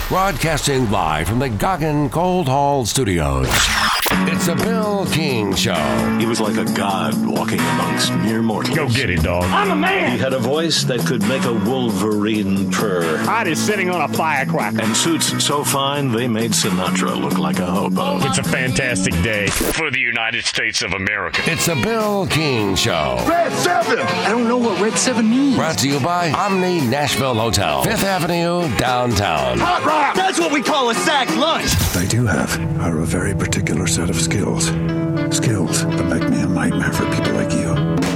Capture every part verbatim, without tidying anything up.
Broadcasting live from the Goggin Cold Hall Studios. It's a Bill King Show. He was like a god walking amongst mere mortals. Go get it, dog. I'm a man. He had a voice that could make a wolverine purr. Hot is sitting on a firecracker. And suits so fine, they made Sinatra look like a hobo. It's a fantastic day for the United States of America. It's a Bill King Show. Red seven. I don't know what Red seven means. Brought to you by Omni Nashville Hotel, Fifth Avenue, downtown. Hot rock. That's what we call a sack lunch. What I do have are a very particular set of skills. Skills that make me a nightmare for people like you.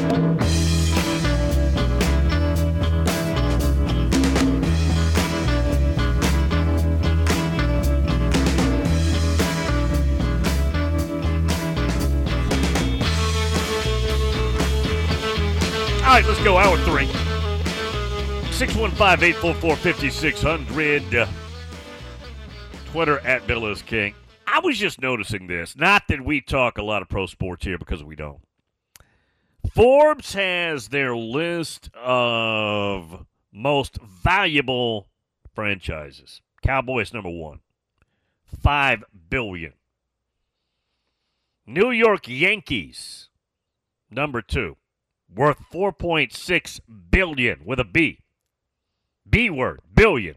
All right, let's go. Hour three. six one five, eight four four, five six zero zero. Twitter at Bill is King. I was just noticing this. Not that we talk a lot of pro sports here, because we don't. Forbes has their list of most valuable franchises. Cowboys number one, five billion dollars. New York Yankees number two, worth four point six billion dollars with a B. B word, billion.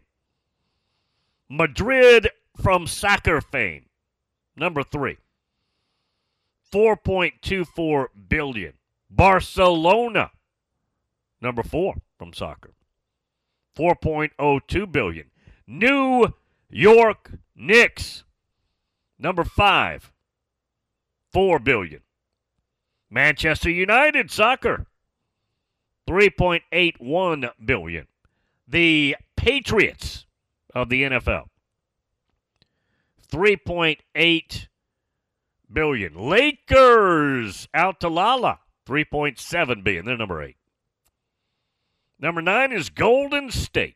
Madrid from soccer fame, number three, four point two four billion dollars. Barcelona, number four from soccer, four point oh two billion dollars. New York Knicks, number five, four billion dollars. Manchester United soccer, three point eight one billion dollars. The Patriots of the N F L, three point eight billion dollars. Lakers out to Lala, three point seven billion dollars. They're number eight. Number nine is Golden State,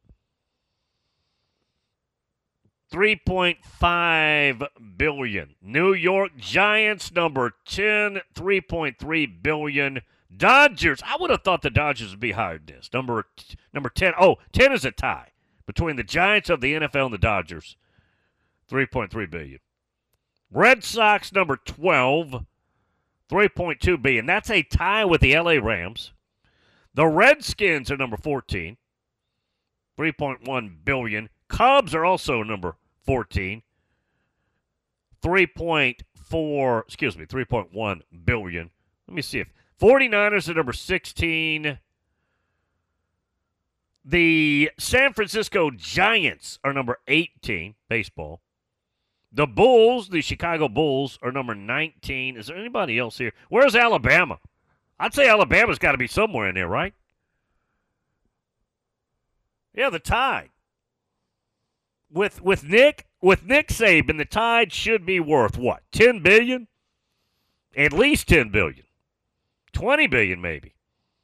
three point five billion dollars. New York Giants number ten, three point three billion dollars. Dodgers, I would have thought the Dodgers would be higher than this. Number, number ten. Oh, ten is a tie between the Giants of the N F L and the Dodgers, three point three billion dollars. Red Sox number twelve, three point two billion dollars. That's a tie with the L A Rams. The Redskins are number fourteen, three point one billion dollars. Cubs are also number fourteen, three point four, excuse me, three point one billion dollars. Let me see if 49ers are number sixteen. The San Francisco Giants are number eighteen, baseball. The Bulls, the Chicago Bulls, are number nineteen. Is there anybody else here? Where's Alabama? I'd say Alabama's got to be somewhere in there, right? Yeah, the Tide. With with Nick with Nick Saban, the Tide should be worth what? ten billion dollars? At least ten billion dollars. twenty billion dollars maybe.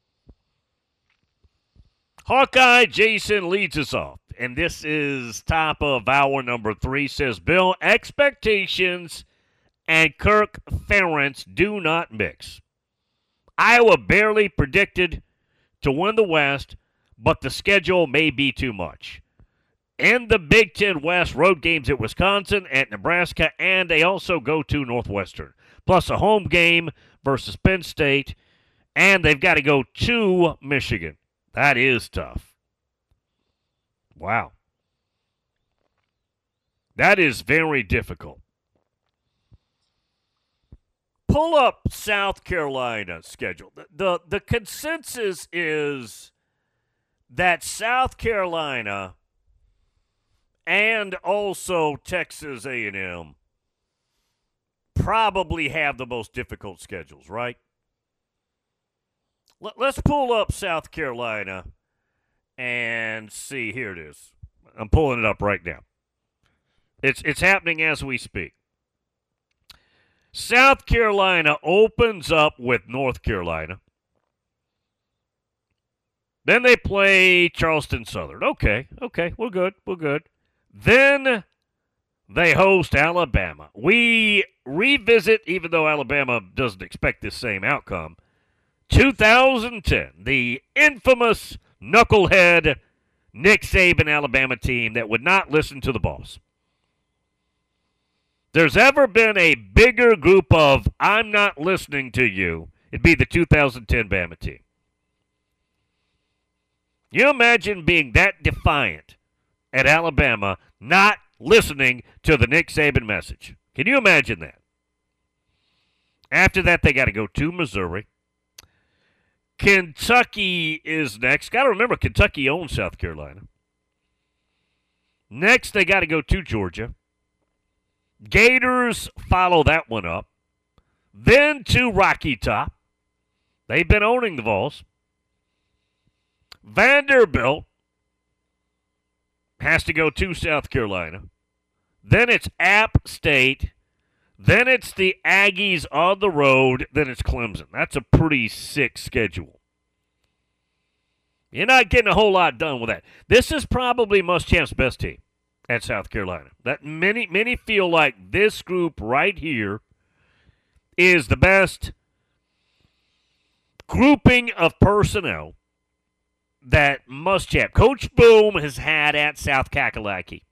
Hawkeye Jason leads us off. And this is top of hour number three. Says, Bill, expectations and Kirk Ferentz do not mix. Iowa barely predicted to win the West, but the schedule may be too much. In the Big Ten West, road games at Wisconsin, at Nebraska, and they also go to Northwestern. Plus a home game versus Penn State, and they've got to go to Michigan. That is tough. Wow. That is very difficult. Pull up South Carolina's schedule. The, the, the consensus is that South Carolina and also Texas A and M probably have the most difficult schedules, right? Let, let's pull up South Carolina and see. Here it is. I'm pulling it up right now. It's it's happening as we speak. South Carolina opens up with North Carolina. Then they play Charleston Southern. Okay, okay, we're good, we're good. Then they host Alabama. We revisit, even though Alabama doesn't expect this same outcome, two thousand ten, the infamous knucklehead Nick Saban Alabama team that would not listen to the boss. There's ever been a bigger group of I'm not listening to you, it'd be the two thousand ten Bama team. You imagine being that defiant at Alabama, not listening to the Nick Saban message. Can you imagine that? After that, they got to go to Missouri. Kentucky is next. Got to remember, Kentucky owns South Carolina. Next, they got to go to Georgia. Gators follow that one up. Then to Rocky Top. They've been owning the Vols. Vanderbilt has to go to South Carolina. Then it's App State. Then it's the Aggies on the road. Then it's Clemson. That's a pretty sick schedule. You're not getting a whole lot done with that. This is probably Muschamp's best team at South Carolina. That many, many feel like this group right here is the best grouping of personnel that Muschamp, Coach Boom, has had at South Kakalaki.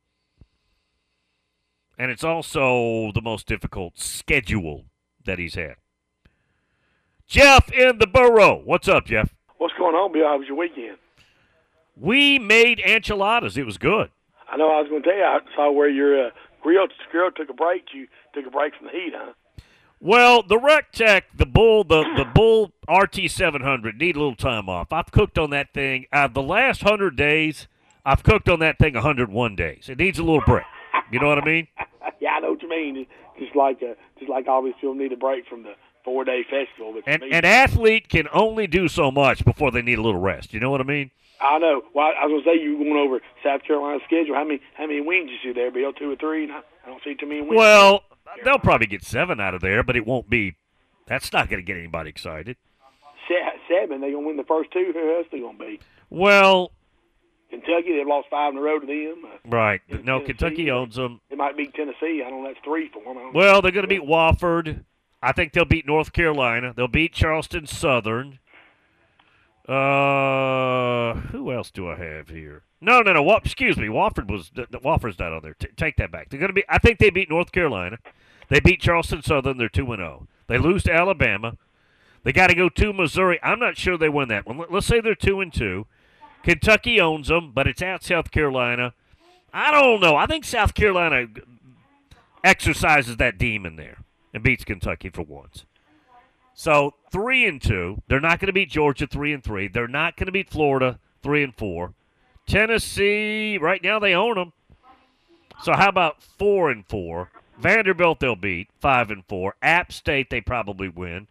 And it's also the most difficult schedule that he's had. Jeff in the Borough. What's up, Jeff? What's going on, Bill? How was your weekend? We made enchiladas. It was good. I know I was going to tell you, I saw where your uh, grill, grill took a break. You took a break from the heat, huh? Well, the Rectech, the Bull, the, the Bull R T seven hundred need a little time off. I've cooked on that thing. Uh, the last one hundred days, I've cooked on that thing one hundred one days. It needs a little break. You know what I mean? Yeah, I know what you mean. Just like uh, just like obviously you'll need a break from the four-day festival. But and an athlete can only do so much before they need a little rest. You know what I mean? I know. Well, I was going to say you were going over South Carolina's schedule. How many how many wins you see there, Bill? Two or three? I don't see too many wins. Well, they'll probably get seven out of there, but it won't be – that's not going to get anybody excited. Seven, they're going to win the first two. Who else they going to beat? Well – Kentucky, they've lost five in a row to them. Uh, right. No, Tennessee, Kentucky owns them. They might beat Tennessee. I don't know. That's three for them. Well, they're going to beat Wofford. I think they'll beat North Carolina. They'll beat Charleston Southern. Uh, who else do I have here? No, no, no. Wa- excuse me. Wofford was Wofford's not on there. T- take that back. They're going to be. I think they beat North Carolina. They beat Charleston Southern. They're two and zero. They lose to Alabama. They got to go to Missouri. I'm not sure they win that one. Let's say they're two and two. Kentucky owns them, but it's at South Carolina. I don't know. I think South Carolina exercises that demon there and beats Kentucky for once. So three and two. They're not going to beat Georgia three and three. They're not going to beat Florida three and four. Tennessee, right now they own them. So how about four and four? Vanderbilt they'll beat five and four. App State they probably win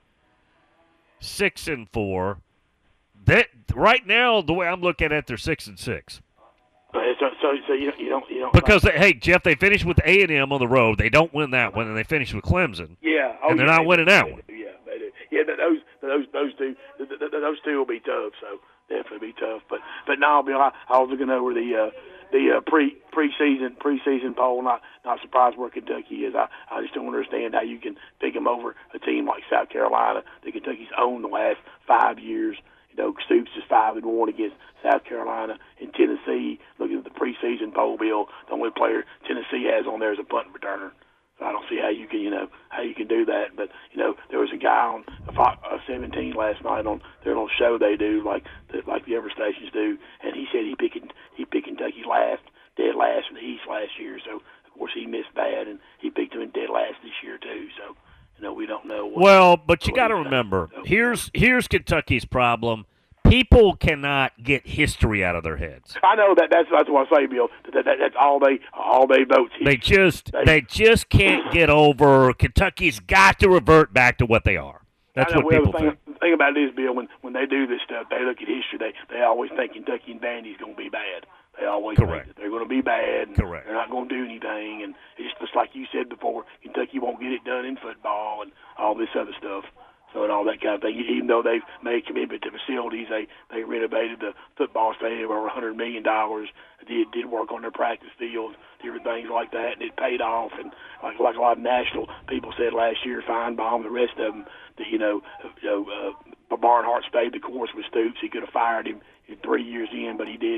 six and four. That right now, the way I'm looking at it, they're six and six. So, so, so you, you don't, you don't. Because they, hey, Jeff, they finished with A and M on the road. They don't win that one, and they finish with Clemson. Yeah, oh, and they're yeah, not they winning do. that They one. do. Yeah, they do. Yeah, those, those, those two, those two will be tough. So definitely be tough. But, but now, Bill, I, I was looking over the uh, the uh, pre preseason preseason poll. Not not surprised where Kentucky is. I, I just don't understand how you can pick them over a team like South Carolina that Kentucky's owned the last five years. You know, Stoops is five and one against South Carolina and Tennessee. Looking at the preseason poll, Bill, the only player Tennessee has on there is a punt returner. So I don't see how you can, you know, how you can do that. But you know, there was a guy on Fox seventeen last night on their little show they do, like the, like the other stations do, and he said he picked he picked Kentucky last, dead last in the East last year. So of course he missed that, and he picked them in dead last this year too. So. You know, we don't know. What, well, but you got to remember, so, here's here's Kentucky's problem. People cannot get history out of their heads. I know that. That's that's what I say, Bill. That, that, that's all they all they vote. They just they, they just can't get over. Kentucky's got to revert back to what they are. That's what well, people the thing, think. The thing about it is, Bill, when when they do this stuff, they look at history. They they always think Kentucky and Vandy's going to be bad. They always Correct. think that they're going to be bad. And Correct. They're not going to do anything. And it's just like you said before, Kentucky won't get it done in football and all this other stuff. So and all that kind of thing. Even though they've made commitment to facilities, they they renovated the football stadium over one hundred million dollars. Did did work on their practice fields, different things like that, and it paid off. And like like a lot of national people said last year, Feinbaum, the rest of them, that you know, you know, uh, Barnhart stayed the course with Stoops. He could have fired him three years in, but he didn't.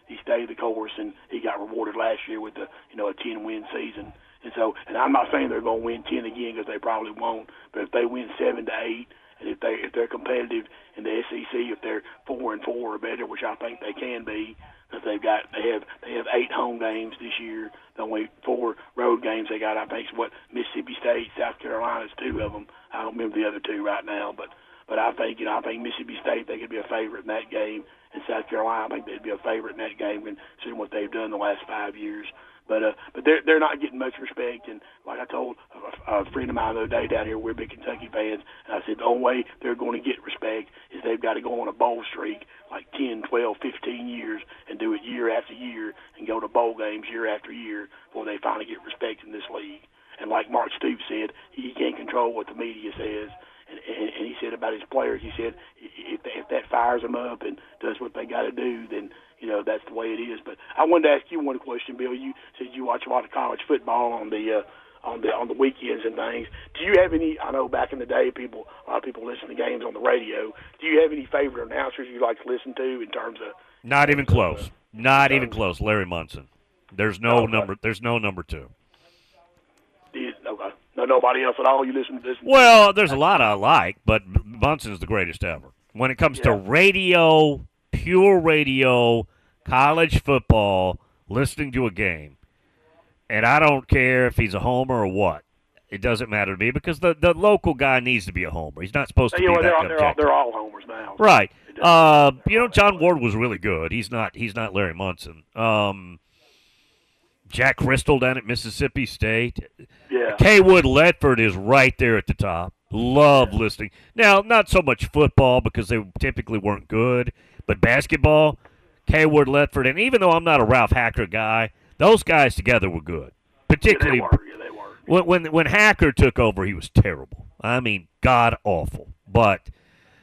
he stayed the course, and he got rewarded last year with the you know a ten-win season. And so, and I'm not saying they're going to win ten again because they probably won't, but if they win seven to eight, and if they if they're competitive in the S E C, if they're four and four or better, which I think they can be, because they've got they have they have eight home games this year. The only four road games they got, I think, is what Mississippi State, South Carolina's two of them. I don't remember the other two right now, but but I think you know I think Mississippi State they could be a favorite in that game, and South Carolina I think they'd be a favorite in that game, considering what they've done the last five years. But uh, but they're they're not getting much respect, and like I told a, a friend of mine the other day down here, we're big Kentucky fans, and I said the only way they're going to get respect is they've got to go on a bowl streak like ten, twelve, fifteen years and do it year after year and go to bowl games year after year before they finally get respect in this league. And like Mark Stoops said, he can't control what the media says. And, and, and he said about his players, he said if, if that fires them up and does what they got to do, then you know that's the way it is. But I wanted to ask you one question, Bill. You said you watch a lot of college football on the uh, on the on the weekends and things. Do you have any? I know back in the day, people a lot of people listen to games on the radio. Do you have any favorite announcers you like to listen to in terms of? Not even close. Uh, Not even close. Larry Munson. There's no okay. number. There's no number two. You, okay. No, nobody else at all. You listen to this? Well, there's a lot I like, but Munson's the greatest ever. When it comes yeah. to radio, pure radio, college football, listening to a game, and I don't care if he's a homer or what. It doesn't matter to me because the, the local guy needs to be a homer. He's not supposed to you be know, that they're, all, they're, all, they're all homers now. Right. Uh, you know, John Ward was really good. He's not. He's not Larry Munson. Um, Jack Crystal down at Mississippi State. Yeah. Kaywood Ledford is right there at the top. Love yeah. listening. Now, not so much football because they typically weren't good, but basketball, Kaywood Ledford, and even though I'm not a Ralph Hacker guy, those guys together were good. Particularly yeah, they were. Yeah, they were. when when when Hacker took over, he was terrible. I mean, god awful. But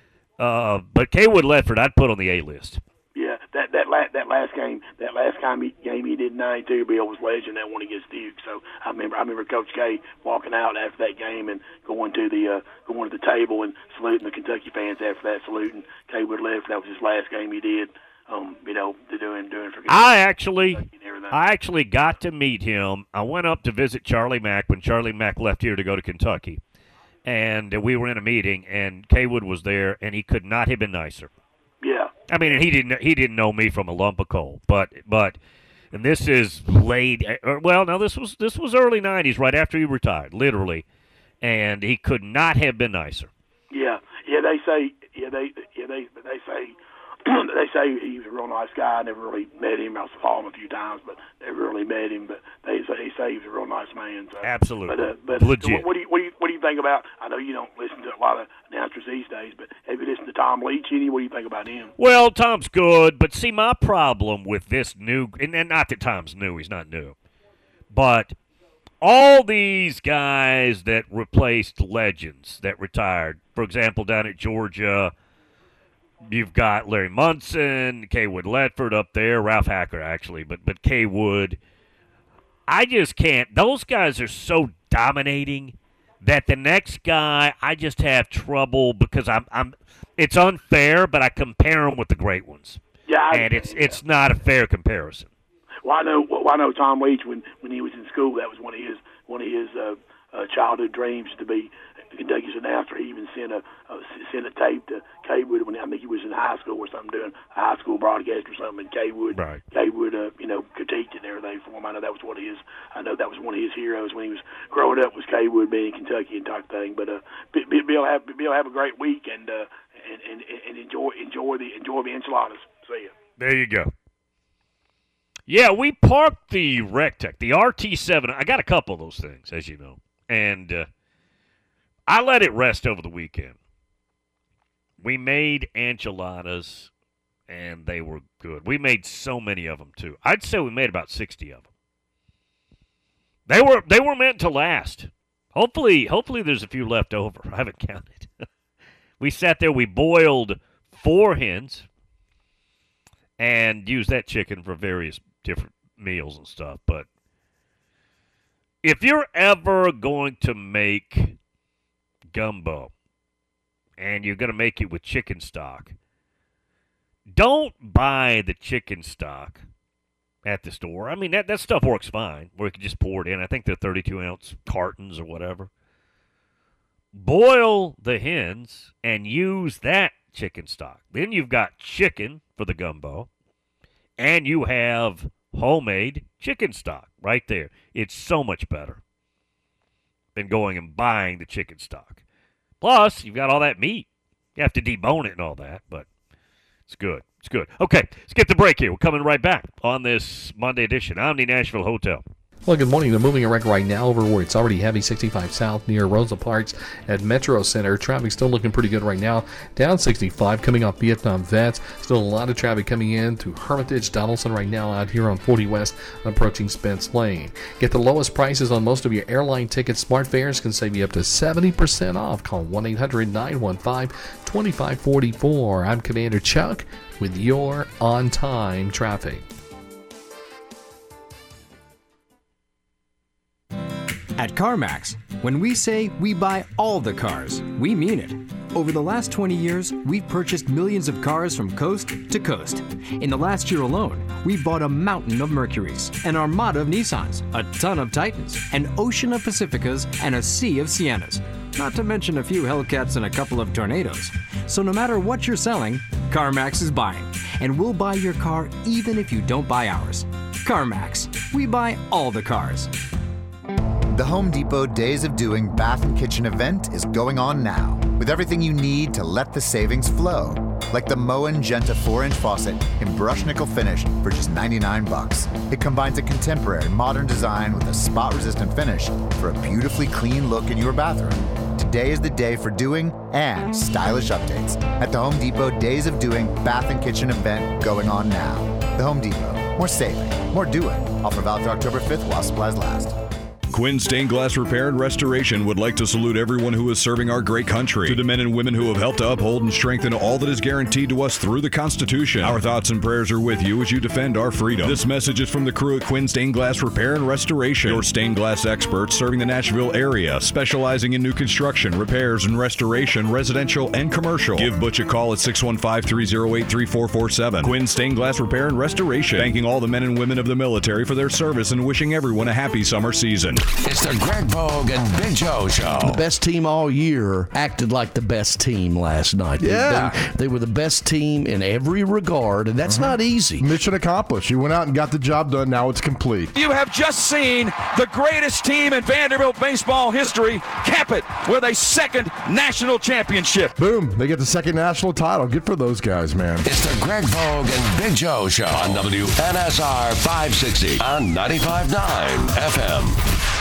uh, but Kaywood Ledford, I'd put on the A list. Yeah, that that last that last game, that last game he, game he did ninety-two, Bill was legend that one against Duke. So I remember I remember Coach K walking out after that game and going to the uh, going to the table and saluting the Kentucky fans after that, saluting Kaywood Ledford. That was his last game he did. Um, you know, to doing doing for Kentucky. I actually I actually got to meet him. I went up to visit Charlie Mack when Charlie Mack left here to go to Kentucky, and we were in a meeting, and Kaywood was there, and he could not have been nicer. Yeah. I mean, he didn't he didn't know me from a lump of coal, but but and this is late. Well, no, this was this was early nineties, right after he retired, literally, and he could not have been nicer. Yeah, yeah. They say, yeah, they, yeah, they, they say, they say he was a real nice guy. I never really met him. I saw him a few times, but never really met him. But they say, they say he was a real nice man. So. Absolutely. But, uh, but legit. What do you what do you what do you think about? I know you don't listen to a lot of announcers these days, but have you listened to Tom Leach any? What do you think about him? Well, Tom's good, but see, my problem with this new, and, and not that Tom's new, he's not new, but all these guys that replaced legends that retired, for example, down at Georgia, you've got Larry Munson, Kaywood Ledford up there, Ralph Hacker actually, but but Kaywood. I just can't. Those guys are so dominating that the next guy, I just have trouble because I'm I'm. It's unfair, but I compare them with the great ones. Yeah, I, and it's yeah. it's not a fair comparison. Well, I know. Well, I know Tom Leach when when he was in school. That was one of his one of his uh, uh, childhood dreams to be Kentucky's announcer. He even sent a uh, sent a tape to Kaywood when I think he was in high school or something, doing a high school broadcast or something. And Kaywood, right. Kaywood, uh, you know, critiqued it and everything for him. I know that was one of his. I know that was one of his heroes when he was growing up. Was Kaywood being in Kentucky and type thing. But uh, Bill have Bill have a great week and uh, and, and and enjoy enjoy the enjoy the enchiladas. See ya. There you go. Yeah, we parked the Rectech, the R T seven. I got a couple of those things, as you know, and uh, I let it rest over the weekend. We made enchiladas, and they were good. We made so many of them, too. I'd say we made about sixty of them. They were they were meant to last. Hopefully, hopefully there's a few left over. I haven't counted. We sat there, we boiled four hens, and used that chicken for various different meals and stuff. But if you're ever going to make gumbo and you're going to make it with chicken stock, don't buy the chicken stock at the store. I mean, that, that stuff works fine, where you can just pour it in. I think they're thirty-two ounce cartons or whatever. Boil the hens and use that chicken stock. Then you've got chicken for the gumbo, and you have homemade chicken stock right there. It's so much better than going and buying the chicken stock. Plus, you've got all that meat. You have to debone it and all that, but it's good. It's good. Okay, let's get the break here. We're coming right back on this Monday edition. Omni Nashville Hotel. Well, good morning. They're moving a wreck right now over where it's already heavy, sixty-five South near Rosa Parks at Metro Center. Traffic still looking pretty good right now. Down sixty-five coming off Vietnam Vets. Still a lot of traffic coming in to Hermitage, Donaldson right now out here on forty West approaching Spence Lane. Get the lowest prices on most of your airline tickets. Smart Fares can save you up to seventy percent off. Call one eight hundred nine one five two five four four. I'm Commander Chuck with your on-time traffic. At CarMax, when we say we buy all the cars, we mean it. Over the last twenty years, we've purchased millions of cars from coast to coast. In the last year alone, we bought a mountain of Mercurys, an armada of Nissans, a ton of Titans, an ocean of Pacificas, and a sea of Siennas. Not to mention a few Hellcats and a couple of Tornadoes. So no matter what you're selling, CarMax is buying. And we'll buy your car even if you don't buy ours. CarMax, we buy all the cars. The Home Depot Days of Doing Bath and Kitchen event is going on now, with everything you need to let the savings flow. Like the Moen Genta four inch faucet in brush nickel finish for just ninety-nine bucks. It combines a contemporary modern design with a spot-resistant finish for a beautifully clean look in your bathroom. Today is the day for doing and stylish updates at the Home Depot Days of Doing Bath and Kitchen event going on now. The Home Depot. More saving, more doing. Offer valid through October fifth while supplies last. Quinn Stained Glass Repair and Restoration would like to salute everyone who is serving our great country. To the men and women who have helped to uphold and strengthen all that is guaranteed to us through the Constitution. Our thoughts and prayers are with you as you defend our freedom. This message is from the crew at Quinn Stained Glass Repair and Restoration. Your stained glass experts serving the Nashville area, specializing in new construction, repairs, and restoration, residential and commercial. Give Butch a call at six one five, three oh eight, three four four seven. Quinn Stained Glass Repair and Restoration. Thanking all the men and women of the military for their service and wishing everyone a happy summer season. It's the Greg Pogue and Big Joe Show. The best team all year acted like the best team last night. Yeah. They, they, they were the best team in every regard, and that's uh-huh. not easy. Mission accomplished. You went out and got the job done. Now it's complete. You have just seen the greatest team in Vanderbilt baseball history cap it with a second national championship. Boom. They get the second national title. Good for those guys, man. It's the Greg Pogue and Big Joe Show on W N S R five sixty on ninety-five point nine F M.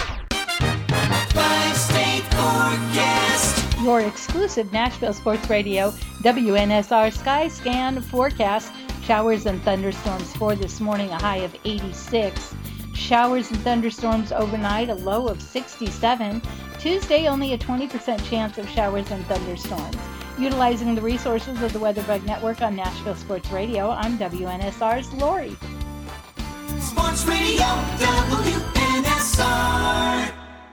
Five-state forecast. Your exclusive Nashville Sports Radio W N S R Sky Scan forecast. Showers and thunderstorms for this morning, a high of eighty-six. Showers and thunderstorms overnight, a low of sixty-seven. Tuesday, only a twenty percent chance of showers and thunderstorms. Utilizing the resources of the WeatherBug Network on Nashville Sports Radio, I'm W N S R's Lori. Sports Radio W N S R.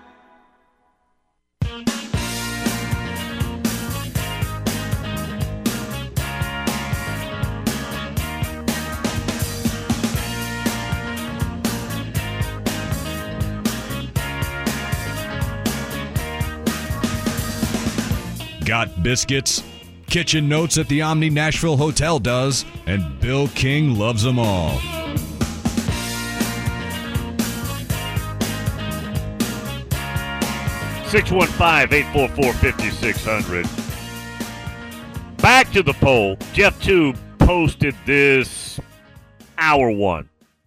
Got biscuits? Kitchen Notes at the Omni Nashville Hotel does, and Bill King loves them all. six one five, eight four four, five six zero zero. Back to the poll. Jeff Tube posted this hour one.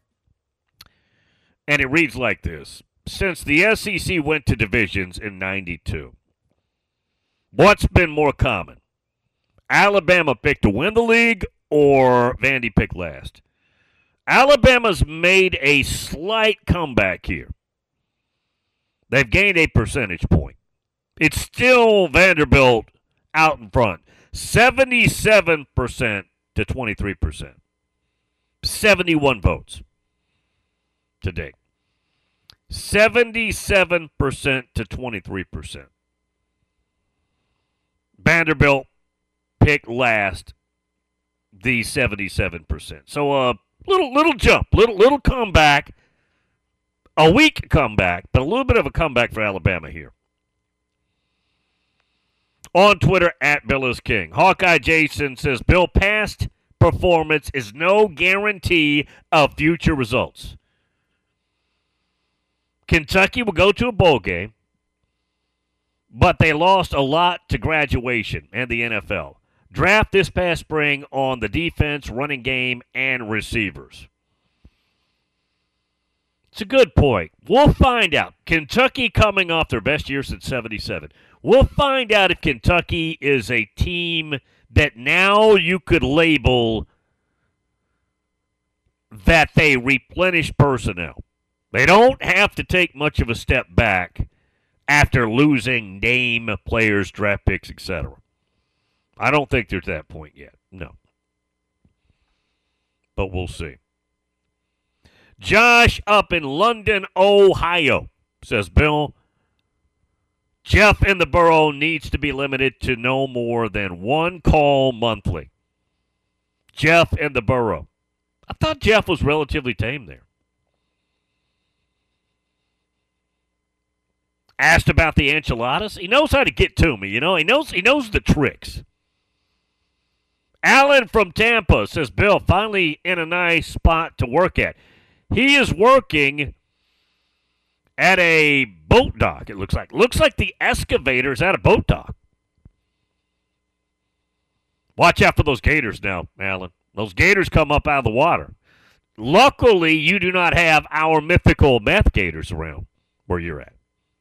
And it reads like this. Since the S E C went to divisions in ninety-two, what's been more common? Alabama picked to win the league or Vandy picked last? Alabama's made a slight comeback here. They've gained a percentage point. It's still Vanderbilt out in front. seventy-seven percent to twenty-three percent. seventy-one votes today. seventy-seven percent to twenty-three percent. Vanderbilt picked last, the seventy-seven percent. So a Little little jump, little little comeback. A weak comeback, but a little bit of a comeback for Alabama here. On Twitter, at Bill is King. Hawkeye Jason says, Bill, past performance is no guarantee of future results. Kentucky will go to a bowl game, but they lost a lot to graduation and the N F L. Draft this past spring on the defense, running game, and receivers. It's a good point. We'll find out. Kentucky coming off their best year since seventy-seven. We'll find out if Kentucky is a team that now you could label that they replenish personnel. They don't have to take much of a step back after losing name players, draft picks, et cetera. I don't think they're to that point yet. No. But we'll see. Josh up in London, Ohio, says, Bill, Jeff in the borough needs to be limited to no more than one call monthly. Jeff in the borough. I thought Jeff was relatively tame there. Asked about the enchiladas. He knows how to get to me, you know. He knows he knows the tricks. Alan from Tampa says, Bill, finally in a nice spot to work at. He is working at a boat dock, it looks like. Looks like the excavator's at a boat dock. Watch out for those gators now, Alan. Those gators come up out of the water. Luckily, you do not have our mythical meth gators around where you're at.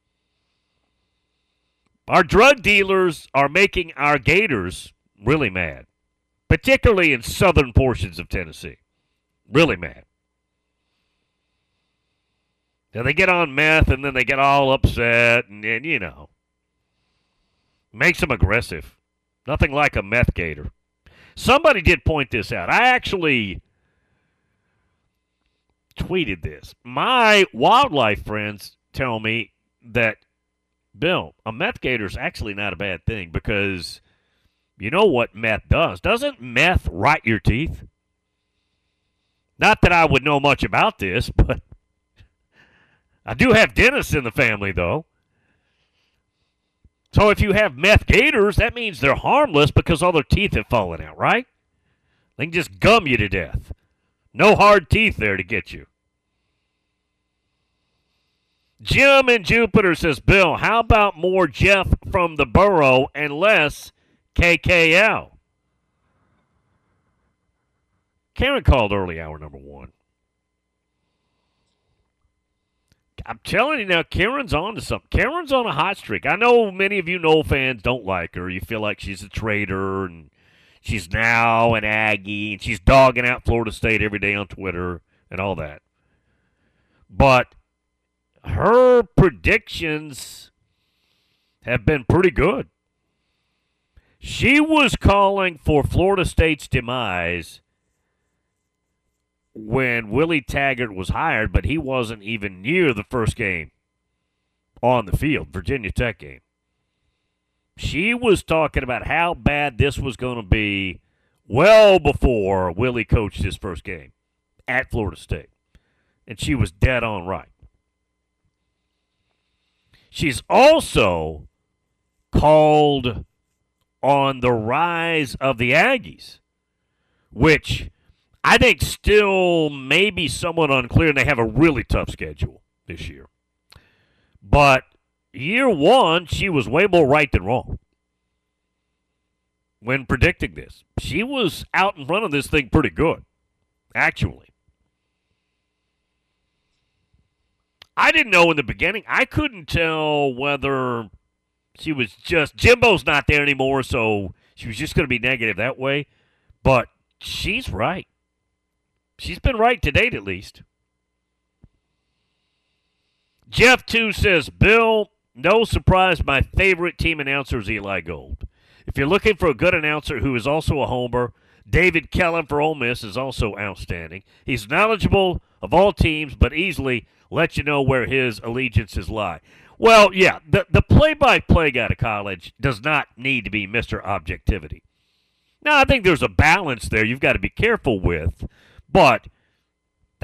Our drug dealers are making our gators really mad, particularly in southern portions of Tennessee. Really mad. Now, they get on meth, and then they get all upset, and, and you know, makes them aggressive. Nothing like a meth gator. Somebody did point this out. I actually tweeted this. My wildlife friends tell me that, Bill, a meth gator is actually not a bad thing because you know what meth does. Doesn't meth rot your teeth? Not that I would know much about this, but I do have dentists in the family, though. So if you have meth gators, that means they're harmless because all their teeth have fallen out, right? They can just gum you to death. No hard teeth there to get you. Jim in Jupiter says, Bill, how about more Jeff from the borough and less K K L? Karen called early hour number one. I'm telling you now, Karen's on to something. Karen's on a hot streak. I know many of you Noel fans don't like her. You feel like she's a traitor, and she's now an Aggie, and she's dogging out Florida State every day on Twitter and all that. But her predictions have been pretty good. She was calling for Florida State's demise when Willie Taggart was hired, but he wasn't even near the first game on the field, Virginia Tech game. She was talking about how bad this was going to be well before Willie coached his first game at Florida State. And she was dead on right. She's also called on the rise of the Aggies, which I think still may be somewhat unclear, and they have a really tough schedule this year. But year one, she was way more right than wrong when predicting this. She was out in front of this thing pretty good, actually. I didn't know in the beginning. I couldn't tell whether she was just, Jimbo's not there anymore, so she was just going to be negative that way. But she's right. She's been right to date, at least. Jeff, too, says, Bill, no surprise, my favorite team announcer is Eli Gold. If you're looking for a good announcer who is also a homer, David Kellen for Ole Miss is also outstanding. He's knowledgeable of all teams, but easily let you know where his allegiances lie. Well, yeah, the, the play-by-play guy to college does not need to be Mister Objectivity. Now, I think there's a balance there you've got to be careful with, but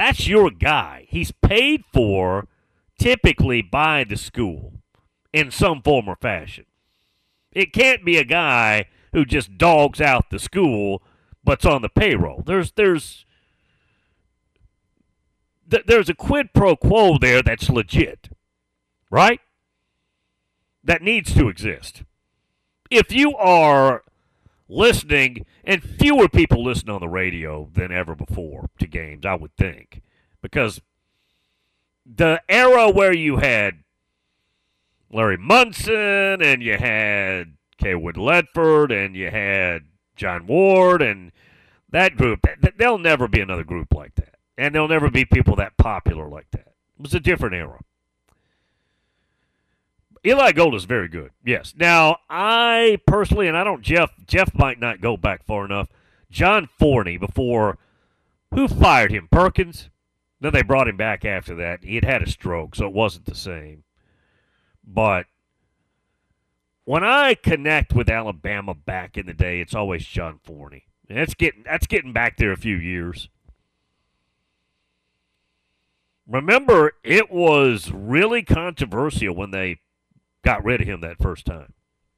That's your guy. He's paid for typically by the school in some form or fashion. It can't be a guy who just dogs out the school but's on the payroll. There's there's th- there's a quid pro quo there that's legit, right? That needs to exist. If you are listening, and fewer people listen on the radio than ever before to games, I would think, because the era where you had Larry Munson and you had Kaywood Ledford and you had John Ward and that group, there'll never be another group like that. And there'll never be people that popular like that. It was a different era. Eli Gold is very good, yes. Now, I personally, and I don't, Jeff, Jeff might not go back far enough. John Forney before, who fired him? Perkins? Then they brought him back after that. He had had a stroke, so it wasn't the same. But when I connect with Alabama back in the day, it's always John Forney. And that's getting, that's getting back there a few years. Remember, it was really controversial when they got rid of him that first time.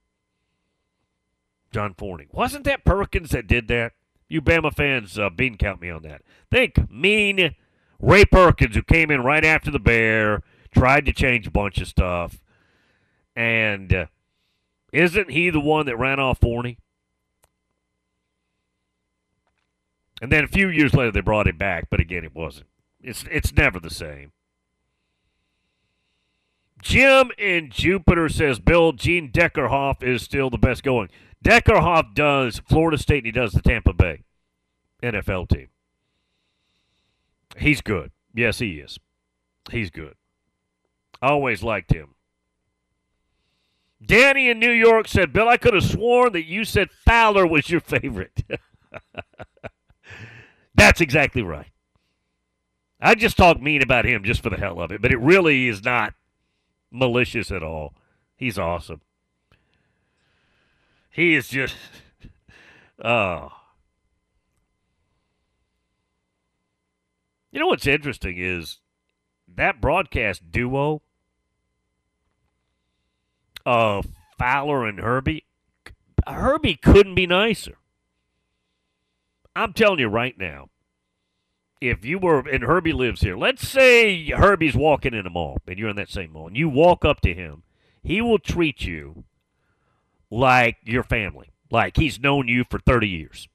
John Forney. Wasn't that Perkins that did that? You Bama fans, uh, bean count me on that. Think mean Ray Perkins, who came in right after the Bear, tried to change a bunch of stuff. And uh, isn't he the one that ran off Forney? And then a few years later, they brought him back, but again, it wasn't. It's it's never the same. Jim in Jupiter says, Bill, Gene Deckerhoff is still the best going. Deckerhoff does Florida State, and he does the Tampa Bay N F L team. He's good. Yes, he is. He's good. Always liked him. Danny in New York said, Bill, I could have sworn that you said Fowler was your favorite. That's exactly right. I just talk mean about him just for the hell of it, but it really is not malicious at all. He's awesome. He is just, oh. You know what's interesting is that broadcast duo of Fowler and Herbie, Herbie couldn't be nicer. I'm telling you right now, if you were, and Herbie lives here, let's say Herbie's walking in a mall, and you're in that same mall, and you walk up to him, he will treat you like your family, like he's known you for thirty years.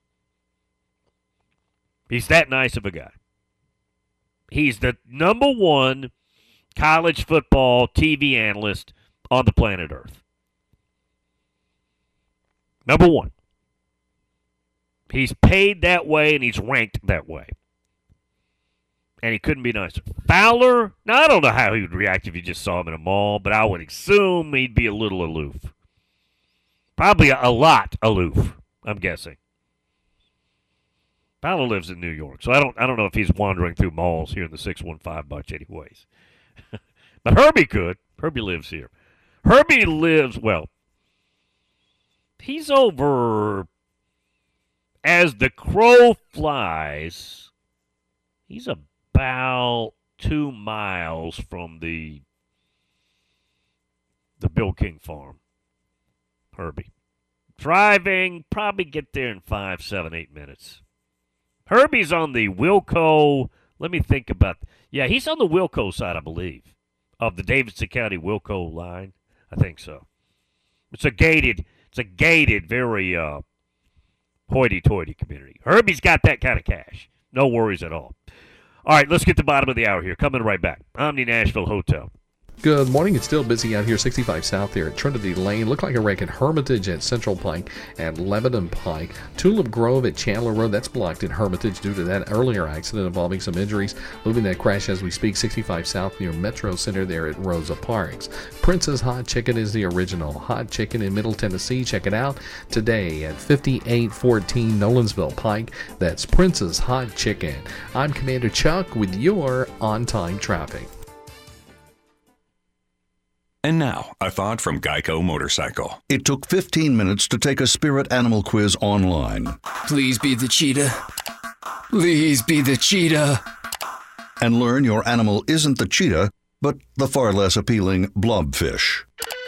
He's that nice of a guy. He's the number one college football T V analyst on the planet Earth. Number one. He's paid that way, and he's ranked that way. And he couldn't be nicer. Fowler, now I don't know how he would react if you just saw him in a mall, but I would assume he'd be a little aloof. Probably a, a lot aloof, I'm guessing. Fowler lives in New York, so I don't I don't know if he's wandering through malls here in the six one five bunch anyways. But Herbie could. Herbie lives here. Herbie lives, well, he's over, as the crow flies, he's about two miles from the the Bill King farm. Herbie. Driving, probably get there in five, seven, eight minutes. Herbie's on the Wilco, let me think about, yeah, he's on the Wilco side, I believe, of the Davidson County Wilco line. I think so. It's a gated, it's a gated, very uh, hoity-toity community. Herbie's got that kind of cash. No worries at all. All right, let's get to the bottom of the hour here. Coming right back. Omni Nashville Hotel. Good morning. It's still busy out here, sixty-five South there at Trinity Lane. Look like a wreck at Hermitage at Central Pike and Lebanon Pike. Tulip Grove at Chandler Road. That's blocked in Hermitage due to that earlier accident involving some injuries. Moving that crash as we speak, sixty-five South near Metro Center there at Rosa Parks. Prince's Hot Chicken is the original hot chicken in Middle Tennessee. Check it out today at fifty-eight fourteen Nolensville Pike. That's Prince's Hot Chicken. I'm Commander Chuck with your on-time traffic. And now, a thought from Geico Motorcycle. It took fifteen minutes to take a spirit animal quiz online. Please be the cheetah. Please be the cheetah. and learn your animal isn't the cheetah, but the far less appealing blobfish.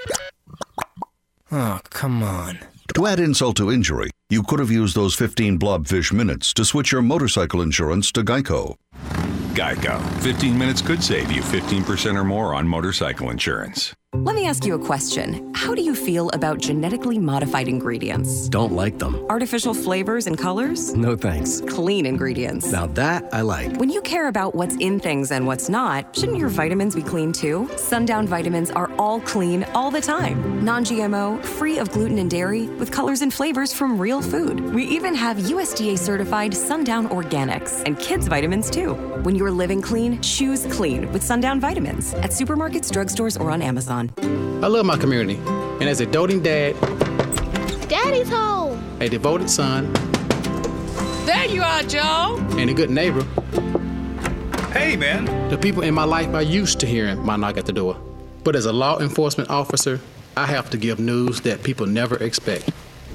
Oh, come on. To add insult to injury, you could have used those fifteen blobfish minutes to switch your motorcycle insurance to Geico. Geico. fifteen minutes could save you fifteen percent or more on motorcycle insurance. Let me ask you a question. How do you feel about genetically modified ingredients? Don't like them. Artificial flavors and colors? No thanks. Clean ingredients. Now that I like. When you care about what's in things and what's not, shouldn't your vitamins be clean too? Sundown vitamins are all clean all the time. Non-G M O, free of gluten and dairy, with colors and flavors from real food. We even have U S D A certified Sundown Organics and kids vitamins too. When you're living clean, choose clean with Sundown vitamins at supermarkets, drugstores, or on Amazon. I love my community, and as a doting dad, Daddy's home, a devoted son, there you are, Joe, and a good neighbor. Hey, man. The people in my life are used to hearing my knock at the door. But as a law enforcement officer, I have to give news that people never expect.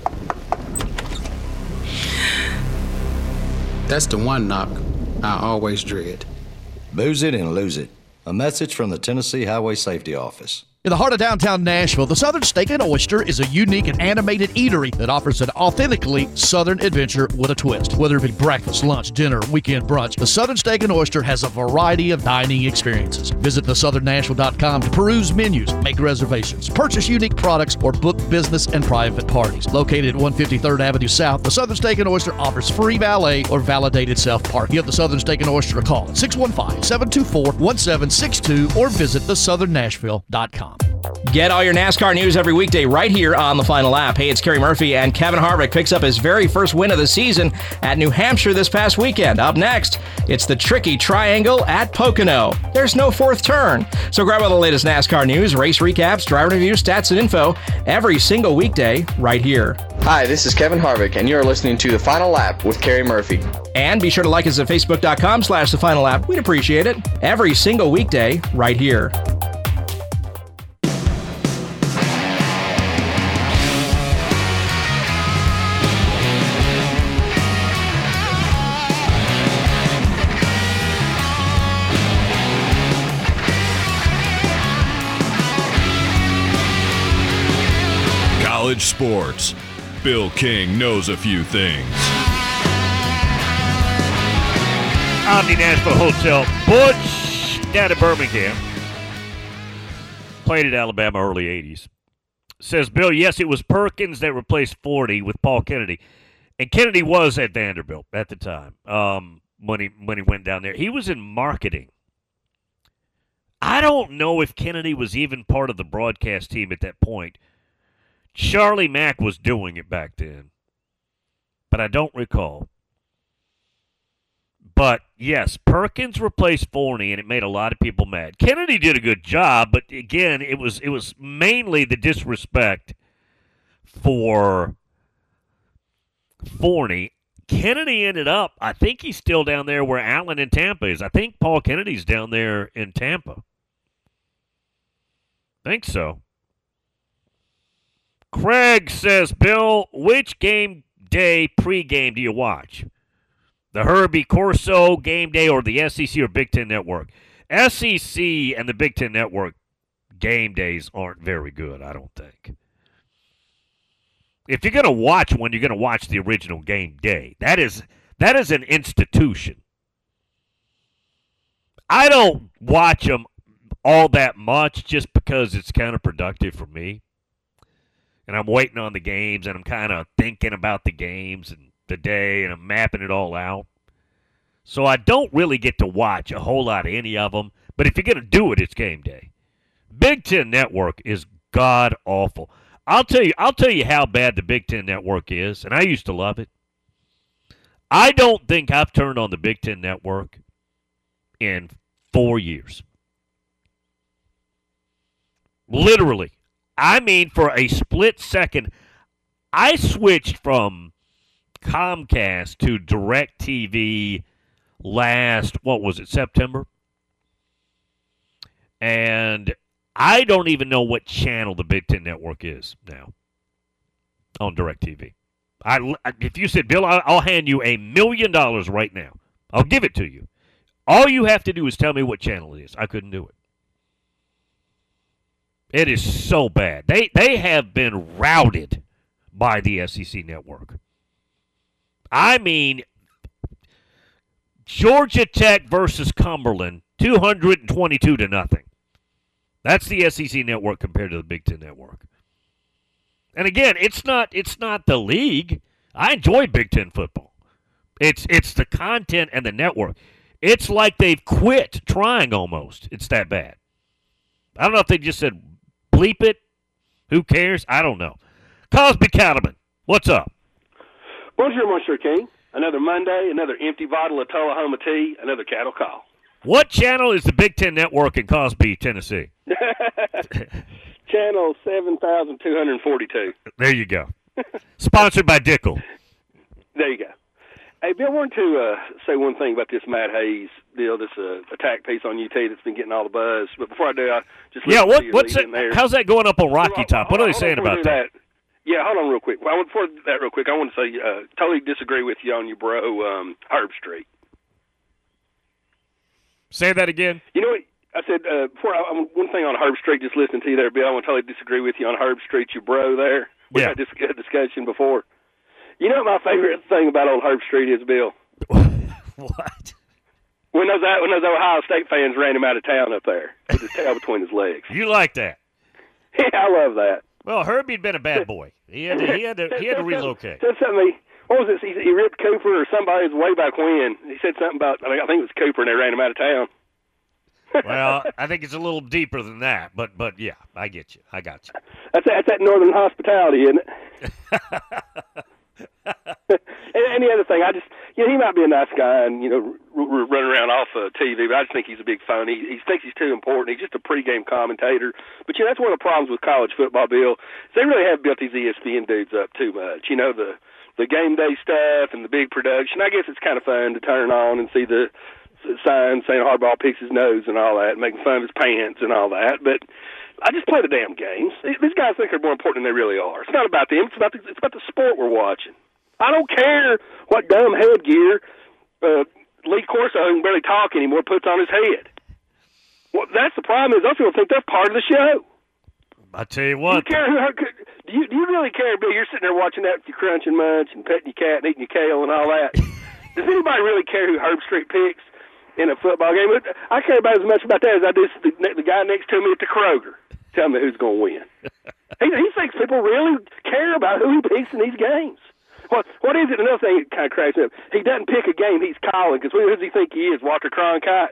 That's the one knock I always dread. Booze it and lose it. A message from the Tennessee Highway Safety Office. In the heart of downtown Nashville, the Southern Steak and Oyster is a unique and animated eatery that offers an authentically Southern adventure with a twist. Whether it be breakfast, lunch, dinner, weekend brunch, the Southern Steak and Oyster has a variety of dining experiences. Visit the southern nashville dot com to peruse menus, make reservations, purchase unique products, or book business and private parties. Located at one fifty-third Avenue South, the Southern Steak and Oyster offers free valet or validated self-parking. Give the Southern Steak and Oyster a call at six one five, seven two four, one seven six two or visit the southern nashville dot com. Get all your NASCAR news every weekday right here on the Final Lap. Hey, it's Kerry Murphy, and Kevin Harvick picks up his very first win of the season at New Hampshire this past weekend. Up next, it's the tricky triangle at Pocono. There's no fourth turn. So grab all the latest NASCAR news, race recaps, driver reviews, stats, and info every single weekday right here. Hi, this is Kevin Harvick, and you're listening to The Final Lap with Kerry Murphy. And be sure to like us at facebook.com slash The Final Lap. We'd appreciate it. Every single weekday right here. College sports. Bill King knows a few things. Omni Nashville Hotel. Butch down in Birmingham. Played at Alabama early eighties. Says, Bill, yes, it was Perkins that replaced Forney with Paul Kennedy. And Kennedy was at Vanderbilt at the time um, when he when he went down there. He was in marketing. I don't know if Kennedy was even part of the broadcast team at that point. Charlie Mack was doing it back then, but I don't recall. But, yes, Perkins replaced Forney, and it made a lot of people mad. Kennedy did a good job, but, again, it was it was mainly the disrespect for Forney. Kennedy ended up, I think he's still down there where Allen in Tampa is. I think Paul Kennedy's down there in Tampa. Think so. Craig says, Bill, which game day pregame do you watch? The Herbie Corso game day or the S E C or Big Ten Network? S E C and the Big Ten Network game days aren't very good, I don't think. If you're going to watch one, you're going to watch the original game day. That is that is an institution. I don't watch them all that much just because it's kind of productive for me. And I'm waiting on the games, and I'm kind of thinking about the games and the day, and I'm mapping it all out. So I don't really get to watch a whole lot of any of them. But if you're going to do it, it's game day. Big Ten Network is god-awful. I'll tell you, I'll tell you how bad the Big Ten Network is, and I used to love it. I don't think I've turned on the Big Ten Network in four years. Literally. I mean, for a split second, I switched from Comcast to DirecTV last, what was it, September? And I don't even know what channel the Big Ten Network is now on DirecTV. I, if you said, Bill, I'll hand you a million dollars right now. I'll give it to you. All you have to do is tell me what channel it is. I couldn't do it. It is so bad. They they have been routed by the S E C network. I mean, Georgia Tech versus Cumberland, two hundred twenty-two to nothing. That's the S E C network compared to the Big Ten network. And again, it's not it's not the league. I enjoy Big Ten football. It's it's the content and the network. It's like they've quit trying almost. It's that bad. I don't know if they just said bleep it. Who cares? I don't know. Cosby Cattleman, what's up? Bonjour, Monsieur King. Another Monday, another empty bottle of Tullahoma tea, another cattle call. What channel is the Big Ten network in Cosby, Tennessee? Channel seven thousand two hundred forty-two. There you go. Sponsored by Dickel. There you go. Hey, Bill, I wanted to uh, say one thing about this Matt Hayes deal, this uh, attack piece on U T that's been getting all the buzz. But before I do, I just yeah. What to what's it? there. How's that going up on Rocky Well, Top? What are they hold saying on, before about we do that? that? Yeah, hold on real quick. Well, before that, real quick, I want to say uh, totally disagree with you on your bro um, Herb Street. Say that again. You know what? I said, uh, before I, one thing on Herb Street, just listening to you there, Bill, I want to totally disagree with you on Herb Street, your bro there. We Yeah. had this uh, discussion before. You know what my favorite thing about old Herb Street is, Bill? What? When those, when those Ohio State fans ran him out of town up there with his tail between his legs. You like that? Yeah, I love that. Well, Herbie'd been a bad boy. He had to, he had to, he had to relocate. Said something. He, what was this? He, he ripped Cooper or somebody way back when. He said something about. I think, I think it was Cooper, and they ran him out of town. Well, I think it's a little deeper than that, but but yeah, I get you. I got you. That's that's that Northern hospitality, isn't it? and, and the other thing, I just, you know, he might be a nice guy and, you know, r- r- running around off uh, T V, but I just think he's a big phony. He, he thinks he's too important. He's just a pregame commentator. But, you know, that's one of the problems with college football, Bill. Is they really have built these E S P N dudes up too much. You know, the, the game day stuff and the big production. I guess it's kind of fun to turn on and see the signs saying Harbaugh picks his nose and all that, making fun of his pants and all that. But I just play the damn games. These guys think they're more important than they really are. It's not about them. It's about the, it's about the sport we're watching. I don't care what dumb headgear uh, Lee Corso, who can barely talk anymore, puts on his head. Well, that's the problem. Is those people think that's part of the show. I tell you what. Do you care who? Do you, do you really care, Bill? You're sitting there watching that with your crunch and munch and petting your cat and eating your kale and all that. Does anybody really care who Herb Street picks in a football game? I care about as much about that as I do the, the guy next to me at the Kroger. Tell me who's going to win. he, he thinks people really care about who he picks in these games. What what is it? Another thing that kind of cracks me up. He doesn't pick a game. He's calling because who does he think he is? Walter Cronkite.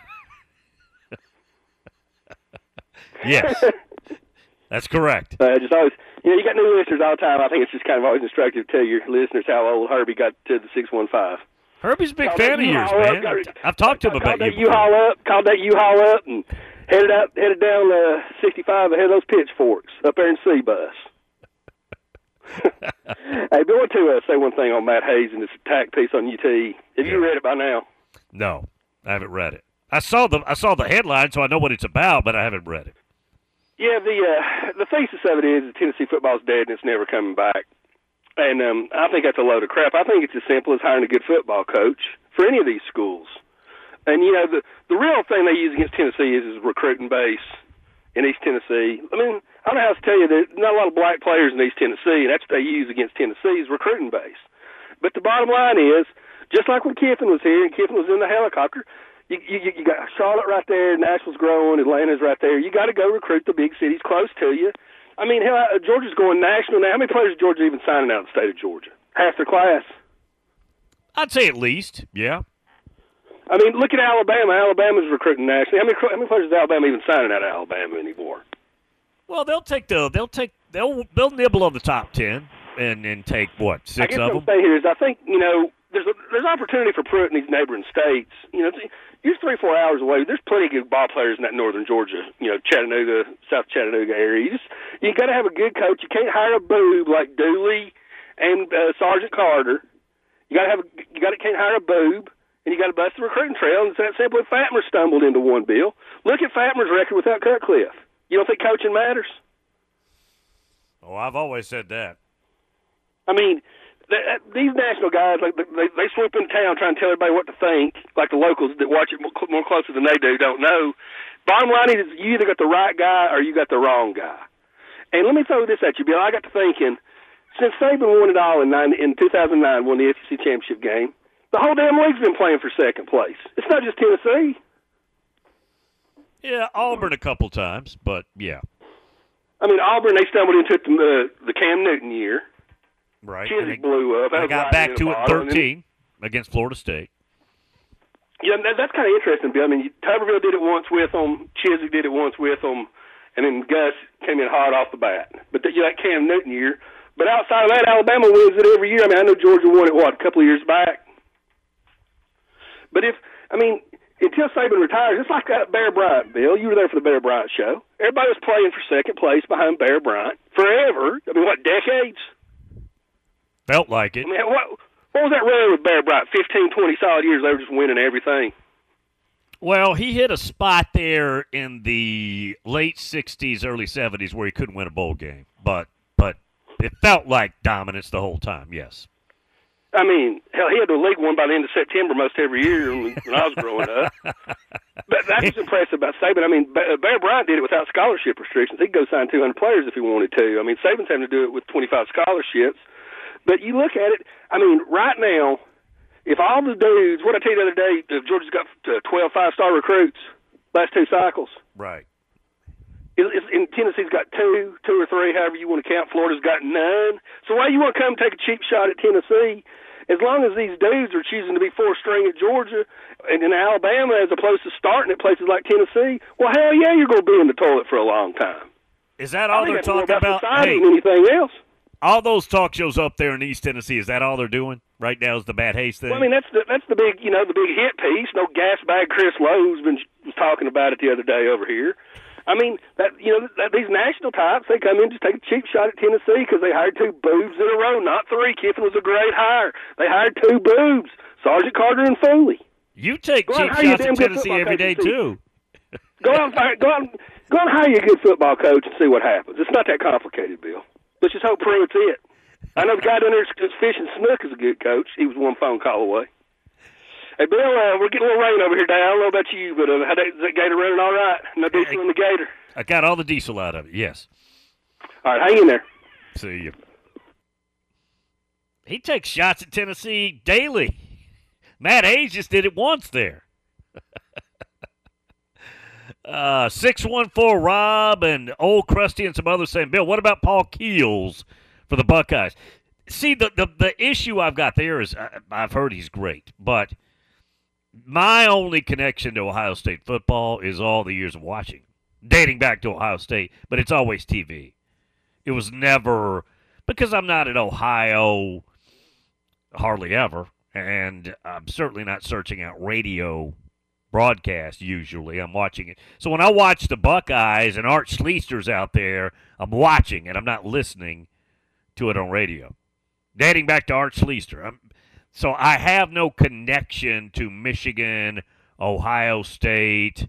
Yes, that's correct. Uh, just always, you know, you got new listeners all the time. I think it's just kind of always instructive to tell your listeners how old Herbie got to the six one five. Herbie's a big Called fan that of yours, U-Haul man. up, I've, I've talked to him about Called you. that U-Haul up. Called that U-Haul up and headed out, headed down uh, sixty-five ahead of those pitchforks up there in C-Bus. Hey, Bill, I want to uh, say one thing on Matt Hayes and this attack piece on U T. Have you read it by now? No, I haven't read it. I saw the I saw the headline, so I know what it's about, but I haven't read it. Yeah, the uh, the thesis of it is that Tennessee football's dead and it's never coming back. And um, I think that's a load of crap. I think it's as simple as hiring a good football coach for any of these schools. And, you know, the, the real thing they use against Tennessee is, is recruiting base in East Tennessee. I mean, I don't know how to tell you, there's not a lot of black players in East Tennessee, and that's what they use against Tennessee is recruiting base. But the bottom line is, just like when Kiffin was here and Kiffin was in the helicopter, you, you, you got Charlotte right there, Nashville's growing, Atlanta's right there. You got to go recruit the big cities close to you. I mean, hell, Georgia's going national now. How many players is Georgia even signing out of the state of Georgia? Half their class. I'd say at least, yeah. I mean, look at Alabama. Alabama's recruiting nationally. How many how many players is Alabama even signing out of Alabama anymore? Well, they'll take the they'll take they'll they'll nibble on the top ten and and take what six I guess of what them. I'm saying here is I think you know there's a, there's opportunity for Pruitt in these neighboring states. You know, you're three four hours away. There's plenty of good ball players in that northern Georgia, you know, Chattanooga, South Chattanooga area. You just you got to have a good coach. You can't hire a boob like Dooley and uh, Sergeant Carter. You got to have a, you got to can't hire a boob. And you got to bust the recruiting trail, and it's that simple. Fatmer stumbled into one, Bill. Look at Fatmer's record without Cutcliffe. You don't think coaching matters? Oh, I've always said that. I mean, that, that, these national guys, like they, they swoop into town trying to tell everybody what to think, like the locals that watch it more, more closely than they do don't know. Bottom line is you either got the right guy or you got the wrong guy. And let me throw this at you, Bill. I got to thinking, since Saban won it all in, nine, in two thousand nine, won the S E C championship game, the whole damn league's been playing for second place. It's not just Tennessee. Yeah, Auburn a couple times, but yeah. I mean, Auburn, they stumbled into it the, uh, the Cam Newton year. Right. Chiswick blew up. That They was got right back in to the it bottom. thirteen against Florida State. Yeah, that, that's kind of interesting, Bill. I mean, Tuberville did it once with them. Chiswick did it once with them. And then Gus came in hard off the bat. But the, you know, that Cam Newton year. But outside of that, Alabama wins it every year. I mean, I know Georgia won it, what, a couple of years back? But if, I mean, until Saban retires, it's like that Bear Bryant, Bill. You were there for the Bear Bryant show. Everybody was playing for second place behind Bear Bryant forever. I mean, what, decades? Felt like it. I mean, what, what was that run with Bear Bryant? fifteen, twenty solid years, they were just winning everything. Well, he hit a spot there in the late sixties, early seventies where he couldn't win a bowl game. But but it felt like dominance the whole time, yes. I mean, hell, he had the league won by the end of September most every year when, when I was growing up. But that's what's impressive about Saban. I mean, Bear Bryant did it without scholarship restrictions. He could go sign two hundred players if he wanted to. I mean, Saban's having to do it with twenty-five scholarships. But you look at it, I mean, right now, if all the dudes, what I tell you the other day, uh, Georgia's got uh, twelve five-star recruits last two cycles. Right. It, it's, and Tennessee's got two, two or three, however you want to count. Florida's got none. So why you want to come take a cheap shot at Tennessee? As long as these dudes are choosing to be four-string at Georgia and in Alabama as opposed to starting at places like Tennessee, well, hell yeah, you're going to be in the toilet for a long time. Is that all I think they're that's more talking about? about? Society Hey, than anything else. all those talk shows up there in East Tennessee, is that all they're doing right now is the Matt Hayes thing? Well, I mean, that's the that's the big, you know, the big hit piece. No gas bag. Chris Lowe's been was talking about it the other day over here. I mean, that you know, that, these national types, they come in just take a cheap shot at Tennessee because they hired two boobs in a row, not three. Kiffin was a great hire. They hired two boobs, Sergeant Carter and Foley. You take Go cheap on, hire your shots damn at good Tennessee football every coach day and see. too. Go out, and fire, go out, and, go out and hire you a good football coach and see what happens. It's not that complicated, Bill. Let's just hope Pruitt's it. I know the guy down there that's fishing snook is a good coach. He was one phone call away. Hey, Bill, uh, we're getting a little rain over here, Dad. I don't know about you, but uh, how that, is that gator running all right? No diesel in the gator. I got all the diesel out of it, yes. All right, hang in there. See you. He takes shots at Tennessee daily. Matt Hayes just did it once there. uh, six one four Rob and Old Krusty and some others saying, Bill, what about Paul Keels for the Buckeyes? See, the, the, the issue I've got there is I, I've heard he's great, but my only connection to Ohio State football is all the years of watching, dating back to Ohio State, but it's always T V. It was never, because I'm not at Ohio hardly ever, and I'm certainly not searching out radio broadcast usually. I'm watching it. So when I watch the Buckeyes and Art Schleister's out there, I'm watching and I'm not listening to it on radio. Dating back to Art Schleister. I'm, so I have no connection to Michigan, Ohio State,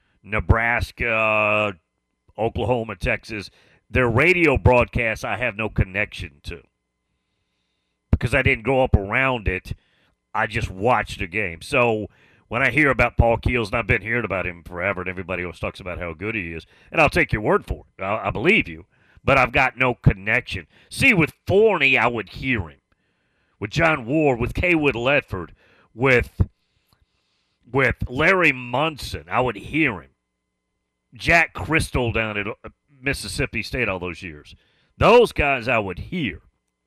Nebraska, Oklahoma, Texas. Their radio broadcasts I have no connection to because I didn't grow up around it. I just watched the game. So when I hear about Paul Keels, and I've been hearing about him forever, and everybody always talks about how good he is, and I'll take your word for it. I, I believe you. But I've got no connection. See, with Forney, I would hear him. With John Ward, with Kaywood Ledford, with, with Larry Munson, I would hear him. Jack Crystal down at Mississippi State all those years. Those guys I would hear.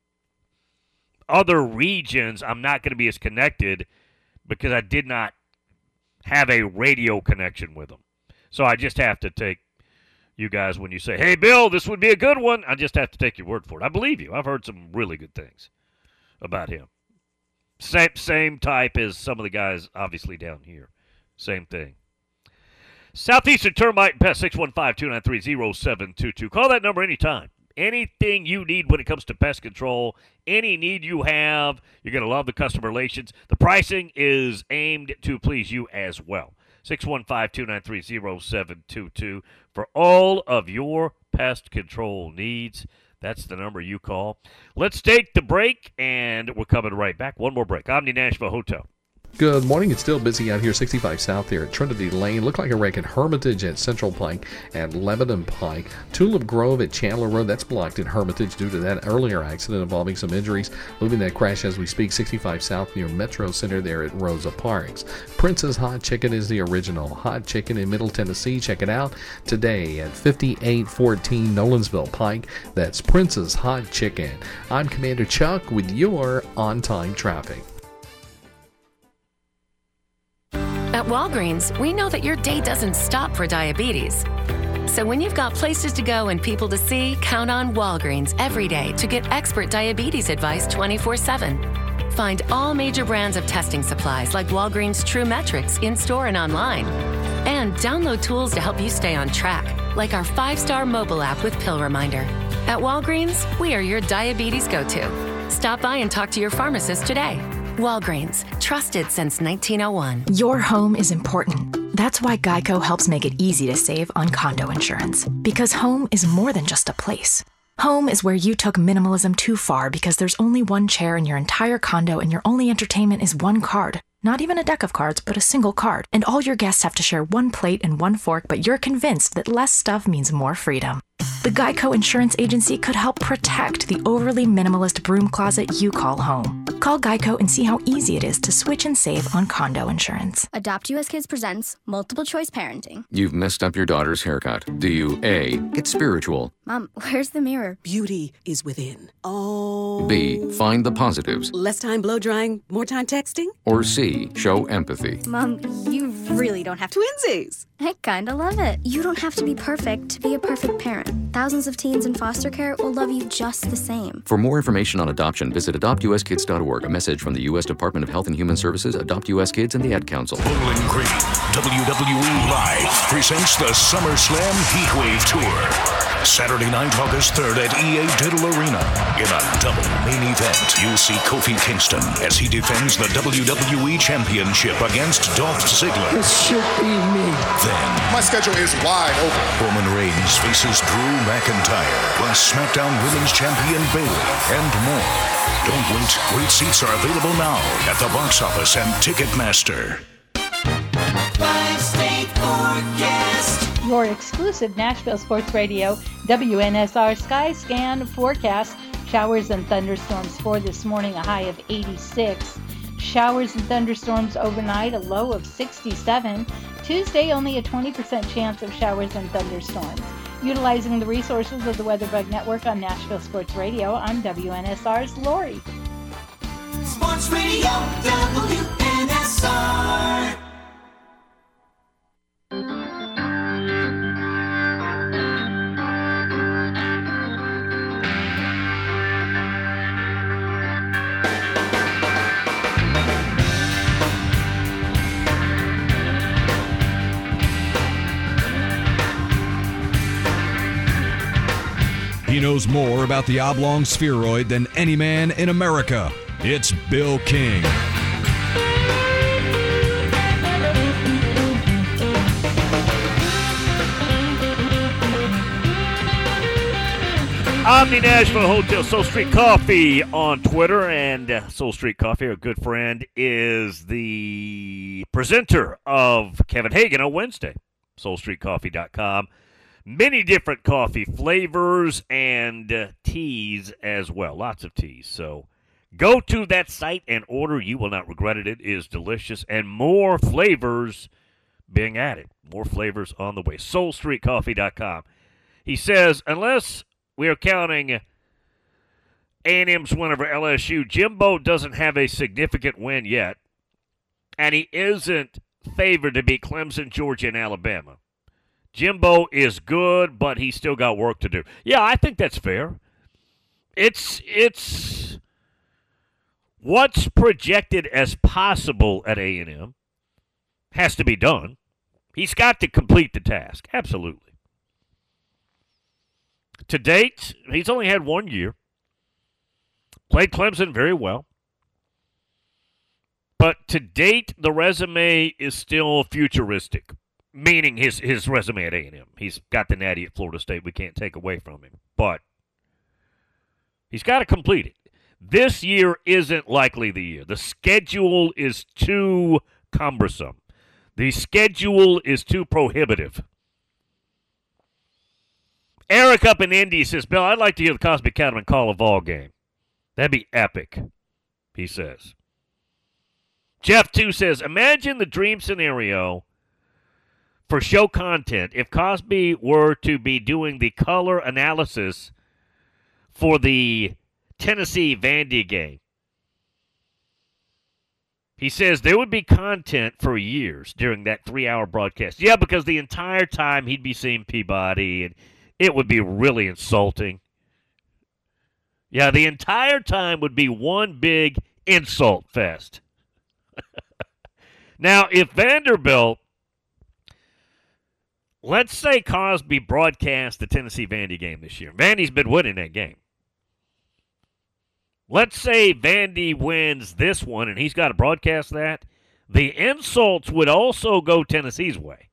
Other regions, I'm not going to be as connected because I did not have a radio connection with them. So I just have to take you guys when you say, hey, Bill, this would be a good one. I just have to take your word for it. I believe you. I've heard some really good things about him. Same, same type as some of the guys obviously down here. Same thing. Southeastern Termite and Pest, six one five, two nine three, zero seven two two. Call that number anytime. Anything you need when it comes to pest control, any need you have, you're going to love the customer relations. The pricing is aimed to please you as well. six one five, two nine three, zero seven two two for all of your pest control needs. That's the number you call. Let's take the break, and we're coming right back. One more break. Omni Nashville Hotel. Good morning. It's still busy out here, sixty-five South there at Trinity Lane. Look like a wreck at Hermitage at Central Pike and Lebanon Pike. Tulip Grove at Chandler Road. That's blocked in Hermitage due to that earlier accident involving some injuries. Moving that crash as we speak, sixty-five South near Metro Center there at Rosa Parks. Prince's Hot Chicken is the original hot chicken in Middle Tennessee. Check it out today at fifty-eight fourteen Nolensville Pike. That's Prince's Hot Chicken. I'm Commander Chuck with your on-time traffic. At Walgreens, we know that your day doesn't stop for diabetes. So when you've got places to go and people to see, count on Walgreens every day to get expert diabetes advice twenty-four seven. Find all major brands of testing supplies like Walgreens True Metrics in-store and online. And download tools to help you stay on track, like our five-star mobile app with Pill Reminder. At Walgreens, we are your diabetes go-to. Stop by and talk to your pharmacist today. Walgreens, trusted since nineteen oh one. Your home is important. That's why Geico helps make it easy to save on condo insurance. Because home is more than just a place. Home is where you took minimalism too far because there's only one chair in your entire condo and your only entertainment is one card. Not even a deck of cards, but a single card. And all your guests have to share one plate and one fork, but you're convinced that less stuff means more freedom. The Geico Insurance Agency could help protect the overly minimalist broom closet you call home. Call Geico and see how easy it is to switch and save on condo insurance. Adopt U S Kids presents Multiple Choice Parenting. You've messed up your daughter's haircut. Do you A, get spiritual? Mom, where's the mirror? Beauty is within. Oh. B, find the positives? Less time blow drying, more time texting? Or C, show empathy? Mom, you really don't have to. Twinsies! I kinda love it. You don't have to be perfect to be a perfect parent. Thousands of teens in foster care will love you just the same. For more information on adoption, visit adopt u s kids dot org. A message from the U S Department of Health and Human Services, Adopt U S Kids, and the Ad Council. Bowling Green, W W E Live presents the SummerSlam Heatwave Tour. Saturday night, August third at E A Diddle Arena. In a double main event, you'll see Kofi Kingston as he defends the W W E Championship against Dolph Ziggler. This should be me. Then, my schedule is wide open. Roman Reigns faces Drew McIntyre, plus SmackDown Women's Champion Bayley, and more. Don't wait. Great seats are available now at the box office and Ticketmaster. Five-state forecast. Your exclusive Nashville Sports Radio W N S R Sky Scan forecast. Showers and thunderstorms for this morning, a high of eighty-six. Showers and thunderstorms overnight, a low of sixty-seven. Tuesday, only a twenty percent chance of showers and thunderstorms. Utilizing the resources of the WeatherBug Network on Nashville Sports Radio, I'm W N S R's Lori. Sports Radio W N S R. He knows more about the oblong spheroid than any man in America. It's Bill King. Omni Nashville Hotel, Soul Street Coffee on Twitter, and uh, Soul Street Coffee, our good friend, is the presenter of Kevin Hagan on Wednesday. soul street coffee dot com. Many different coffee flavors and uh, teas as well. Lots of teas. So go to that site and order. You will not regret it. It is delicious. And more flavors being added. More flavors on the way. soul street coffee dot com. He says, unless we are counting A and M's win over L S U, Jimbo doesn't have a significant win yet. And he isn't favored to beat Clemson, Georgia, and Alabama. Jimbo is good, but he's still got work to do. Yeah, I think that's fair. It's it's what's projected as possible at A and M has to be done. He's got to complete the task. Absolutely. To date, he's only had one year. Played Clemson very well. But to date, the resume is still futuristic. Meaning his, his resume at A and M. He's got the natty at Florida State. We can't take away from him. But He's got to complete it. This year isn't likely the year. The schedule is too cumbersome. The schedule is too prohibitive. Eric up in Indy says, Bill, I'd like to hear the Cosby Cattleman call a Vol game. That'd be epic, he says. Jeff, too, says, imagine the dream scenario for show content if Cosby were to be doing the color analysis for the Tennessee Vandy game. He says there would be content for years during that three-hour broadcast. Yeah, because the entire time he'd be seeing Peabody, and it would be really insulting. Yeah, the entire time would be one big insult fest. Now, if Vanderbilt, let's say Cosby broadcast the Tennessee Vandy game this year. Vandy's been winning that game. Let's say Vandy wins this one and he's got to broadcast that. The insults would also go Tennessee's way.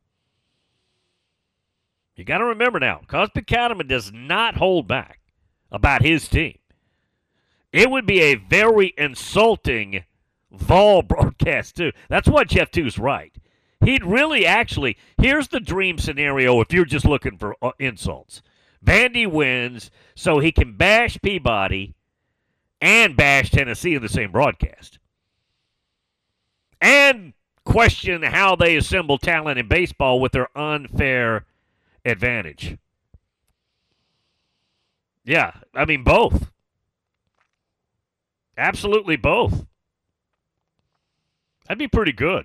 You got to remember now, Cosby Cattleman does not hold back about his team. It would be a very insulting Vol broadcast, too. That's what Jeff two's right. He'd really actually, here's the dream scenario if you're just looking for uh, insults. Vandy wins so he can bash Peabody and bash Tennessee in the same broadcast. And question how they assemble talent in baseball with their unfair advantage. Yeah, I mean, both. Absolutely both. That'd be pretty good.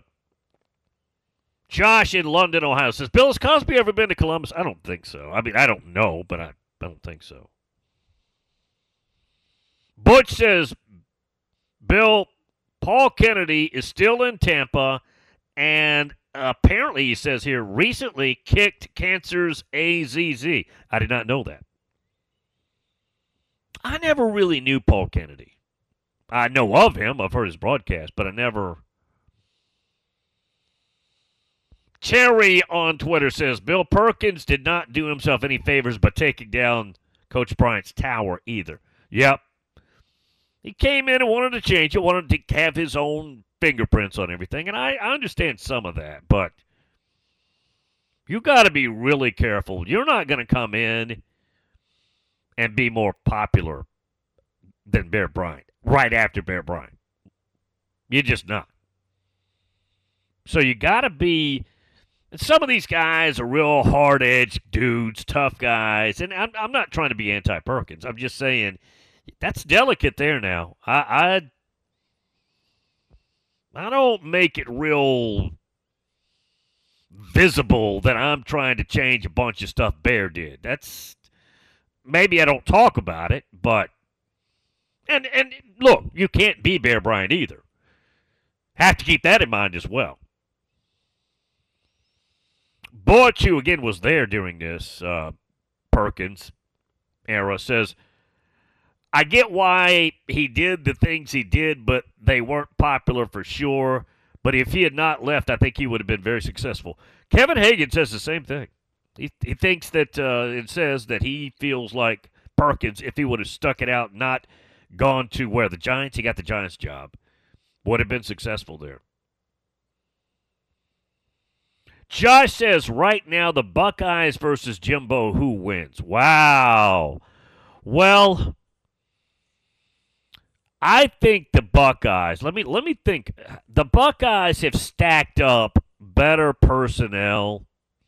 Josh in London, Ohio says, Bill, has Cosby ever been to Columbus? I don't think so. I mean, I don't know, but I, I don't think so. Butch says, Bill, Paul Kennedy is still in Tampa, and apparently, he says here, recently kicked cancer's A Z Z. I did not know that. I never really knew Paul Kennedy. I know of him. I've heard his broadcast, but I never... Cherry on Twitter says, Bill Perkins did not do himself any favors by taking down Coach Bryant's tower either. Yep. He came in and wanted to change it, wanted to have his own fingerprints on everything, and I, I understand some of that, but you got to be really careful. You're not going to come in and be more popular than Bear Bryant right after Bear Bryant. You're just not. So you got to be... And some of these guys are real hard-edged dudes, tough guys. And I'm, I'm not trying to be anti-Perkins. I'm just saying that's delicate there now. I, I I don't make it real visible that I'm trying to change a bunch of stuff Bear did. That's maybe I don't talk about it, but and and look, you can't be Bear Bryant either. Have to keep that in mind as well. Butch, who again was there during this uh, Perkins era, says, I get why he did the things he did, but they weren't popular for sure. But if he had not left, I think he would have been very successful. Kevin Hagan says the same thing. He, he thinks that, uh, it says that he feels like Perkins, if he would have stuck it out, not gone to where the Giants, he got the Giants job, would have been successful there. Josh says, right now, the Buckeyes versus Jimbo, who wins? Wow. Well, I think the Buckeyes, let me let me think. The Buckeyes have stacked up better personnel.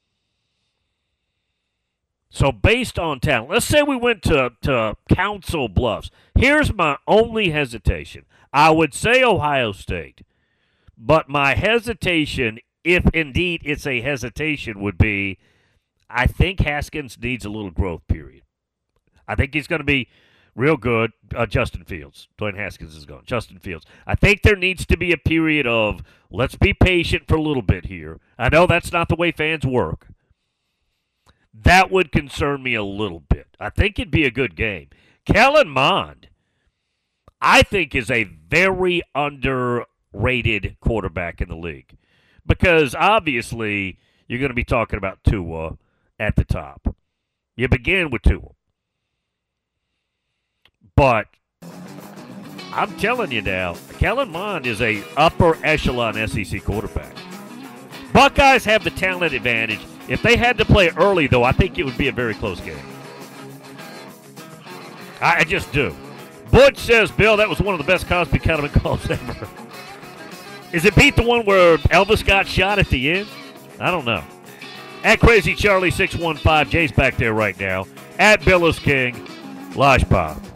So based on talent, let's say we went to, to Council Bluffs. Here's my only hesitation. I would say Ohio State, but my hesitation, if indeed it's a hesitation, would be I think Haskins needs a little growth period. I think he's going to be real good. Uh, Justin Fields. Dwayne Haskins is gone. Justin Fields. I think there needs to be a period of let's be patient for a little bit here. I know that's not the way fans work. That would concern me a little bit. I think it'd be a good game. Kellen Mond, I think, is a very underrated quarterback in the league. Because obviously you're going to be talking about Tua at the top. You begin with Tua. But I'm telling you now, Kellen Mond is a upper echelon S E C quarterback. Buckeyes have the talent advantage. If they had to play early, though, I think it would be a very close game. I, I just do. Butch says, Bill, that was one of the best Cosby Counterman calls ever. Is it beat the one where Elvis got shot at the end? I don't know. At Crazy Charlie six one five, Jay's back there right now. At Bill is King, Lodge Pop.